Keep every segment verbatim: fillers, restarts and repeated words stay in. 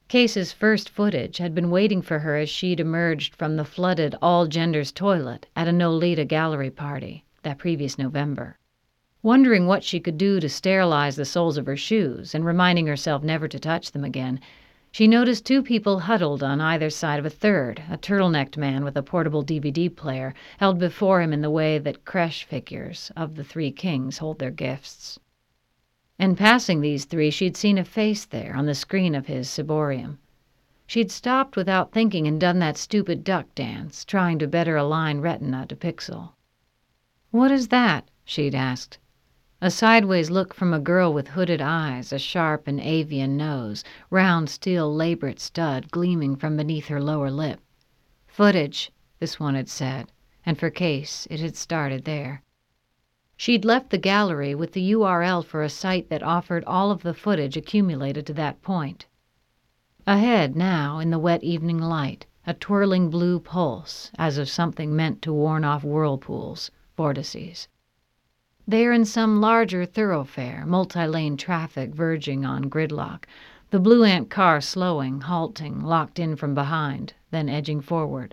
Case's first footage had been waiting for her as she'd emerged from the flooded all-genders toilet at a Nolita gallery party that previous November. Wondering what she could do to sterilize the soles of her shoes and reminding herself never to touch them again, she noticed two people huddled on either side of a third, a turtlenecked man with a portable D V D player held before him in the way that creche figures of the three kings hold their gifts. In passing these three, she'd seen a face there on the screen of his ciborium. She'd stopped without thinking and done that stupid duck dance, trying to better align retina to pixel. "What is that?" she'd asked. A sideways look from a girl with hooded eyes, a sharp and avian nose, round steel labret stud gleaming from beneath her lower lip. Footage, this one had said, and for Case it had started there. She'd left the gallery with the U R L for a site that offered all of the footage accumulated to that point. Ahead now, in the wet evening light, a twirling blue pulse, as of something meant to warn off whirlpools, vortices. There in some larger thoroughfare, multi-lane traffic verging on gridlock, the Blue Ant car slowing, halting, locked in from behind, then edging forward.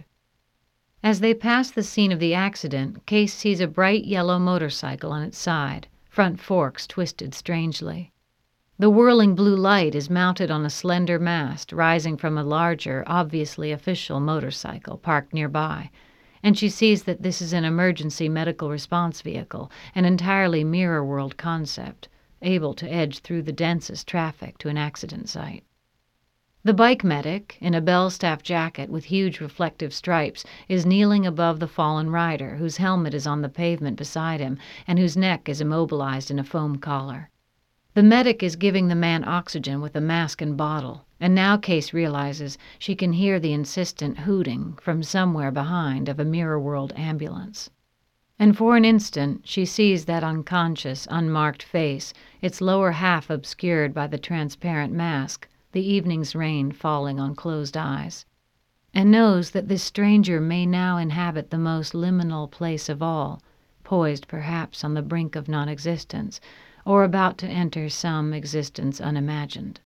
As they pass the scene of the accident, Case sees a bright yellow motorcycle on its side, front forks twisted strangely. The whirling blue light is mounted on a slender mast rising from a larger, obviously official motorcycle parked nearby, and she sees that this is an emergency medical response vehicle, an entirely mirror world concept, able to edge through the densest traffic to an accident site. The bike medic, in a bell-staff jacket with huge reflective stripes, is kneeling above the fallen rider, whose helmet is on the pavement beside him and whose neck is immobilized in a foam collar. The medic is giving the man oxygen with a mask and bottle, and now Case realizes she can hear the insistent hooting from somewhere behind of a mirror world ambulance. And for an instant she sees that unconscious, unmarked face, its lower half obscured by the transparent mask, the evening's rain falling on closed eyes, and knows that this stranger may now inhabit the most liminal place of all, poised perhaps on the brink of non-existence, or about to enter some existence unimagined.